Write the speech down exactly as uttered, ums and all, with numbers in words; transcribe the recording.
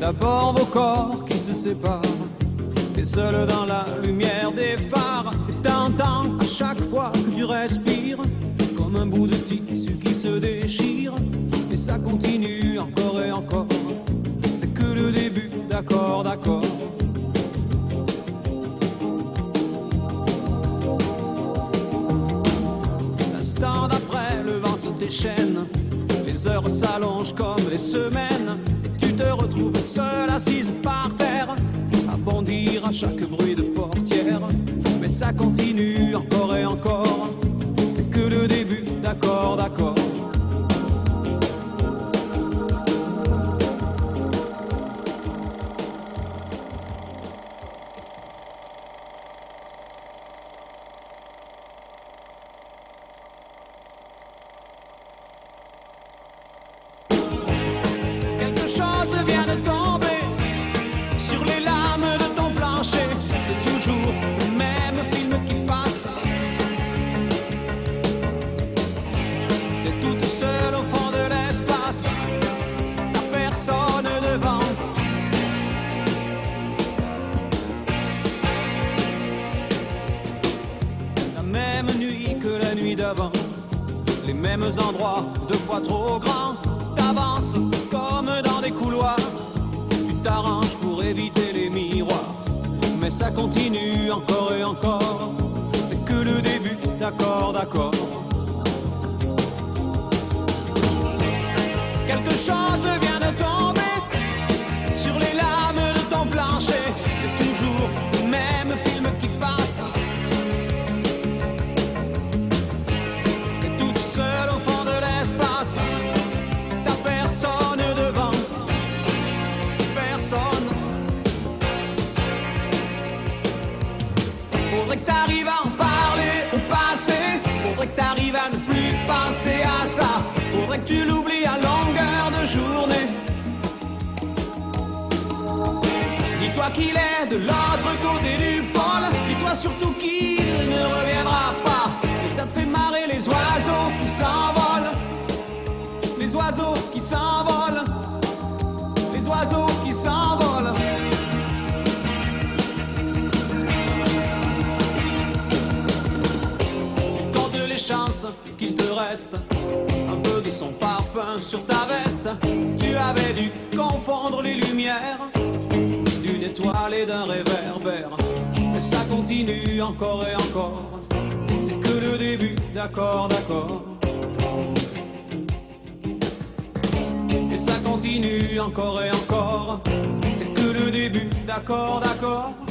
d'abord vos corps qui se séparent. T'es seul dans la lumière des phares. Et t'entends à chaque fois que tu respires comme un bout de tissu qui se déchire. Et ça continue encore et encore. C'est que le début, d'accord, d'accord. L'instant d'après, le vent se déchaîne. Les heures s'allongent comme les semaines. Et tu te retrouves seule assise par terre, à bondir à chaque bruit de portière. Mais ça continue encore et encore. C'est que le début, d'accord, d'accord. Quelque chose vient de tomber sur les lames de ton plancher. C'est toujours le même film qui passe. T'es toute seule au fond de l'espace, t'as personne devant. La même nuit que la nuit d'avant, les mêmes endroits, deux fois trop grands. T'avances comme dans des couloirs, tu t'arranges pour éviter les miroirs. Mais ça continue encore et encore. C'est que le début, d'accord, d'accord. Quelque chose vient de tomber sur les lames de ton plancher. C'est toujours le même film qui passe. T'es toute seule au fond de l'espace, t'as personne devant, personne. Faudrait que t'arrives à en parler au passé. Faudrait que t'arrives à ne plus penser à ça. Faudrait que tu l'oublies à longueur de journée. Dis-toi qu'il est de l'autre côté du pôle. Dis-toi surtout qu'il ne reviendra pas. Et ça te fait marrer les oiseaux qui s'envolent. Les oiseaux qui s'envolent. Les oiseaux qui s'envolent. Les chances qu'il te reste un peu de son parfum sur ta veste. Tu avais dû confondre les lumières d'une étoile et d'un réverbère. Mais ça continue encore et encore. C'est que le début, d'accord, d'accord. Et ça continue encore et encore. C'est que le début, d'accord, d'accord.